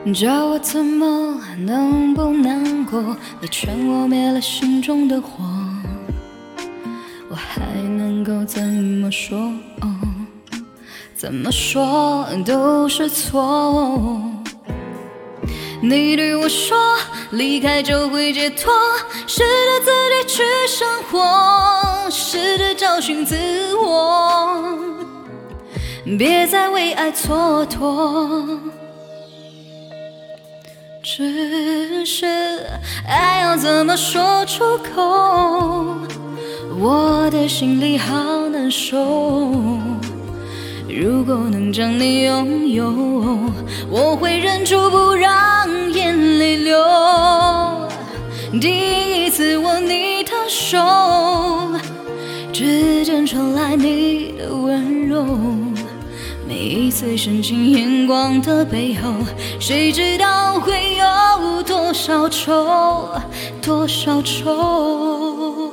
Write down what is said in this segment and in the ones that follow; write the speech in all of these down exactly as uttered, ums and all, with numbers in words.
叫我怎么能不难过？你劝我灭了心中的火，我还能够怎么说？哦、怎么说都是错。你对我说离开就会解脱，试着自己去生活，试着找寻自我，别再为爱蹉跎。只是爱要怎么说出口，我的心里好难受。如果能将你拥有，我会忍住不让眼泪流。第一次握你的手，指尖传来你的温柔，每一次深情眼光的背后，谁知道会有多少愁，多少愁。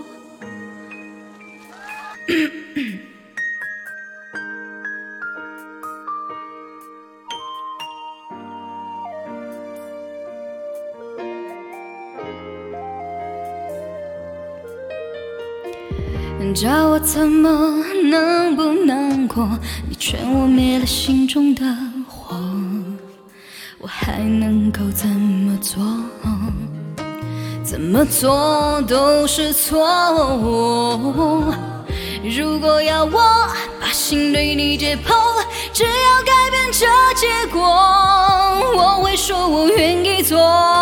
叫我怎么能不难过？你劝我灭了心中的火，我还能够怎么做？怎么做都是错。如果要我把心对你解剖，只要改变这结果，我会说我愿意做。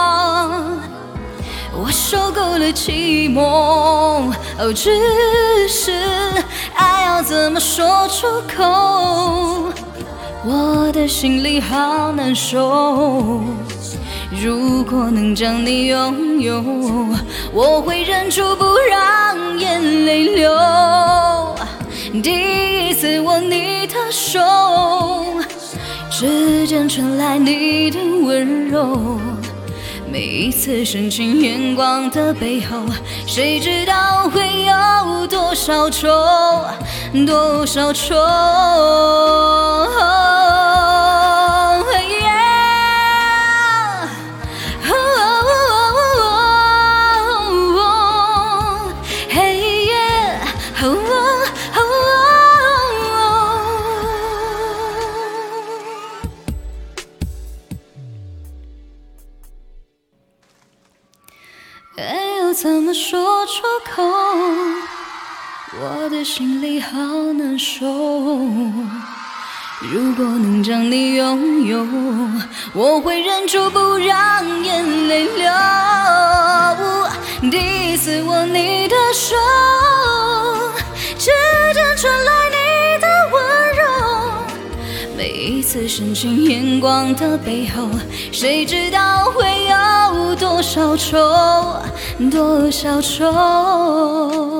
我受够了寂寞，哦，只是爱要怎么说出口，我的心里好难受。如果能将你拥有，我会忍住不让眼泪流。第一次握你的手，指尖传来你的温柔，每一次深情眼光的背后，谁知道会有多少愁，多少愁。爱要怎么说出口，我的心里好难受。如果能将你拥有，我会忍住不让眼泪流。第一次握你的手，指尖传来你的温柔，每一次深情眼光的背后，谁知道会有多少愁，多少愁。